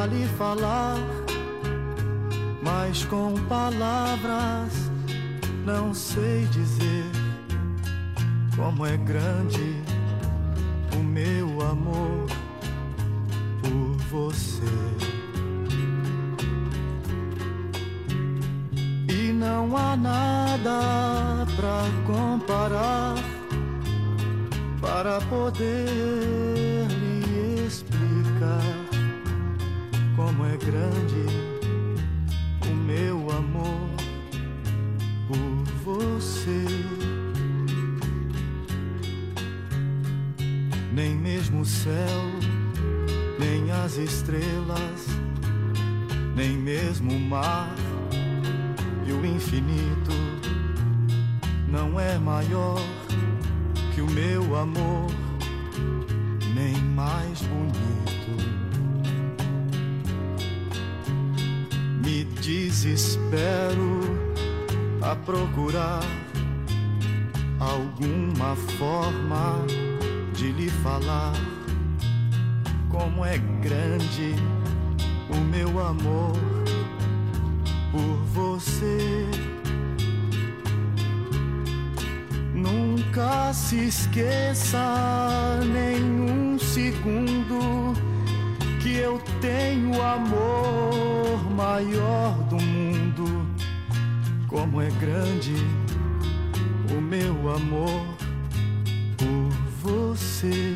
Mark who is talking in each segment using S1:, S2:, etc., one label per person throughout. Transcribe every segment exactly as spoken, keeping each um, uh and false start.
S1: lhe falar, mas com palavras não sei dizer como é grande o meu amor por você. E não há nada pra comparar, para poder lhe explicar como é grande o meu amor por você. Nem mesmo o céu, nem as estrelas, nem mesmo o mar e o infinito não é maior que o meu amor, nem mais bonito. Me desespero a procurar alguma forma de lhe falar como é grande o meu amor por você. Nunca se esqueça nem um segundo que eu tenho o amor maior do mundo. Como é grande o meu amor por você.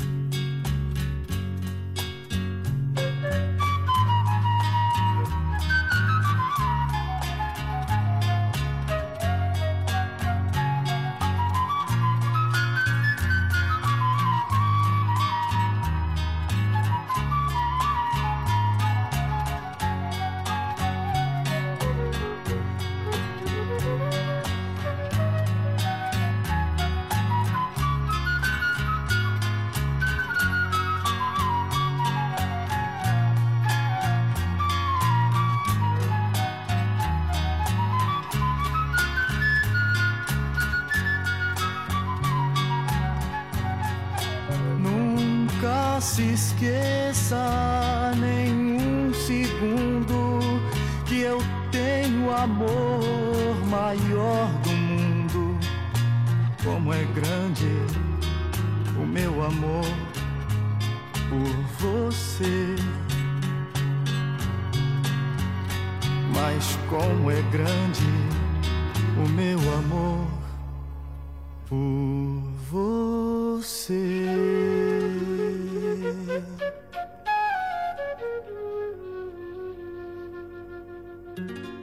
S1: Nunca se esqueça nem um segundo que eu tenho o amor maior do mundo. Como é grande o meu amor por você. Mas como é grande o meu amor por você. Thank you.